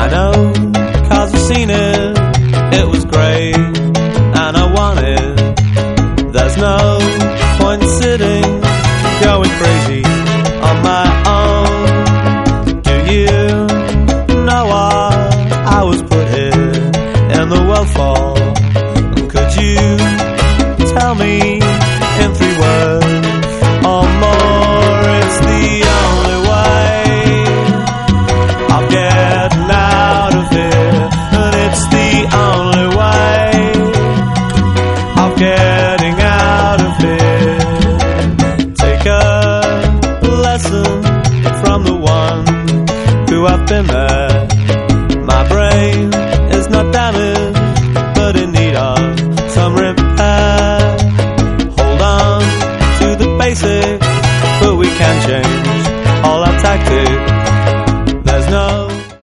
know, 'cause I've seen it. It was great, and I want it. There's no point sitting, going crazy on my own. Do you know why I was put here in the world for? Could you tell me in 3 words or more? It's the only way of getting out of here, and it's the only way of getting out of here. Take a lesson from the one who have been there. My brain is not damaged,